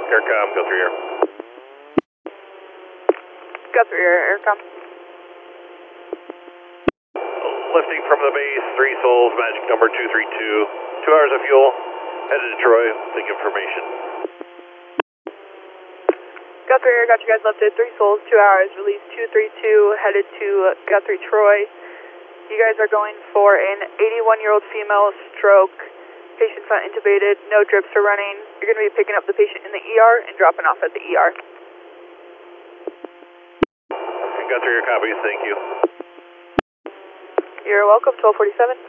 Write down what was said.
Aircom, go through here. Guthrie, Aircom. Lifting from the base, 3 souls, magic number 232. 2 hours of fuel, headed to Troy, take information. Guthrie Air, got you guys lifted, 3 souls, 2 hours, release 232, headed to Guthrie, Troy. You guys are going for an 81-year-old female stroke. Patient's not intubated, no drips are running. You're going to be picking up the patient in the ER and dropping off at the ER. Guthrie, your copies, thank you. You're welcome, 1247.